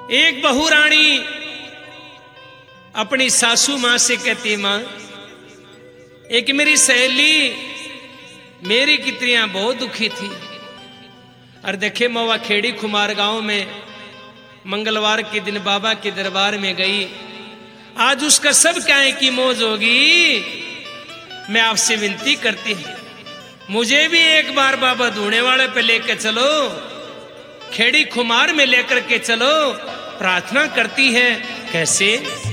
एक बहू रानी अपनी सासू मां से कहती, मां एक मेरी सहेली मेरी कितनियां बहुत दुखी थी। और देखे मवा खेड़ी खुमार गांव में मंगलवार के दिन बाबा के दरबार में गई। आज उसका सब क्या की मौज होगी। मैं आपसे विनती करती हूं, मुझे भी एक बार बाबा धूने वाले पे लेकर चलो, खेड़ी खुमार में लेकर के चलो। प्रार्थना करती है, कैसे?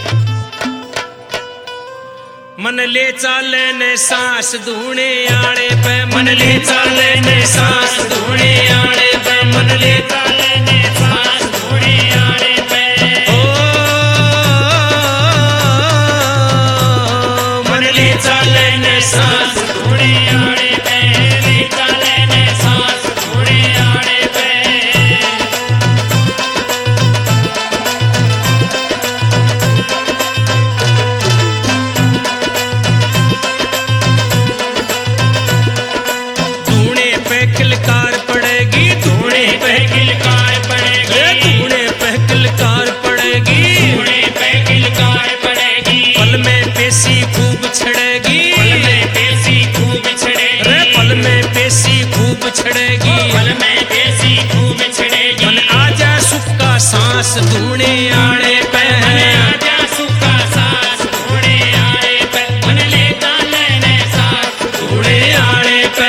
मन ले चाले ने सांस धूने आड़े पे, मन ले चाले ने सांस धूने आड़े पे, मन ले चाले ने सांस धूने आड़े पे। ओ मन ले चाले ने सांस धूने आड़े पे, ले चाले ने सांस धूने आड़े पे। किलकार पड़ेगी, धूने पे किलकार पड़ेगी, धूने पे किलकार पड़ेगी, धूने पे किलकार पड़ेगी। पल में पेशी खूब छड़ेगी, पल में पेशी खूब छड़ेगी, रे पल में पेशी खूब छड़ेगी, पल में पेशी खूब छड़ेगी। मन आजा सुख का सांस धूने आड़े पे, आजा सुख का सांस धूने आड़े पे, मन लेता लेने सांस धूने आड़े पे।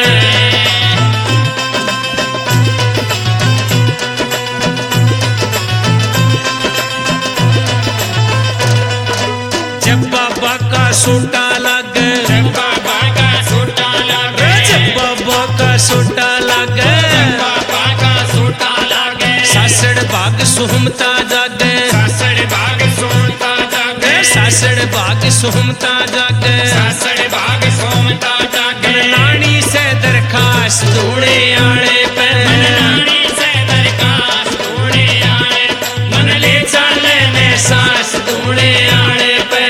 जब बाबा का सोटा लगे, जब बाबा का सोटा लगे, जब बाबा का सोटा लगे, जब बाबा का सोटा लगे। सासड़ बाग सुहमता जागे, सासड़ बाग सुहमता जागे, सासड़ बाग सुहमता जागे, सासड़ बाग सुहमता जागे। नानी से दरखास्त धूने आड़े पे, नानी से दरखास्त धूने आड़े पे, मन ले चाले ने सांस धूने आड़े पे।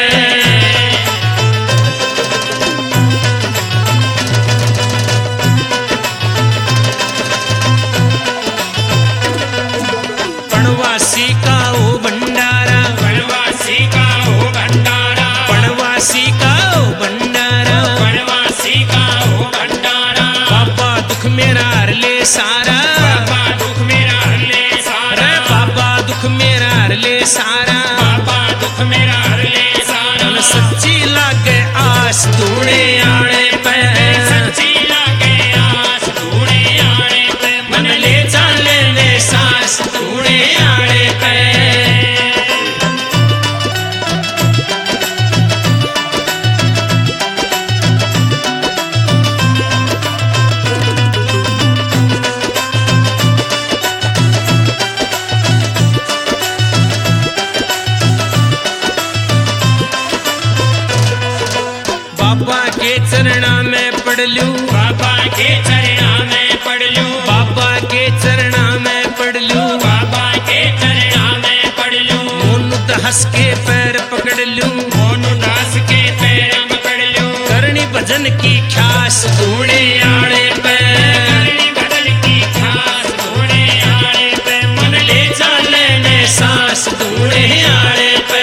पणवासी का ओ भंडारा, पणवासी का ओ भंडारा, पणवासी का ओ भंडारा, पणवासी का ओ भंडारा। बाबा दुख मेरा हर ले सारा, बाबा दुख मेरा हर ले सारा, बाबा दुख मेरा हर ले सारा, बाबा दुख मेरा हर ले सारा। सच्ची लागे आस धूने आड़े पे, सच्ची लागे आस धूने आड़े पे, मन ले चाले ने सांस धूने आड़े पे। बाबा के चरणा में पढ़ लूं, बाबा के चरणा में पढ़ लूं, बाबा के चरणा में पढ़ लूं, बाबा के चरणा में पढ़ लूं। मोनू दास के पैर पकड़ लूं, मोनू दास के पैर पकड़ लूं। करनी भजन की ख्यास धूने आड़े पे, करनी भजन की ख्यास धूने आड़े पे, मन ले चाले ने सांस धूने आड़े पे।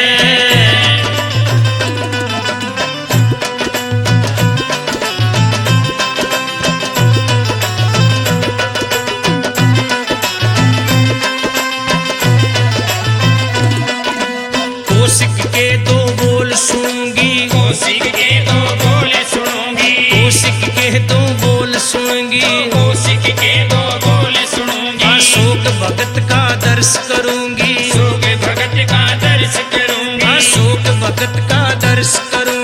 कौशिक के दो बोल सुनूंगी, कौशिक के दो बोल सुनूंगी, कौशिक के दो बोल सुनूंगी, कौशिक के दो बोल सुनूंगी। अशोक भगत का दर्श करूंगी, अशोक भगत का दर्श करूंगी, अशोक भगत का दर्श करूंगी।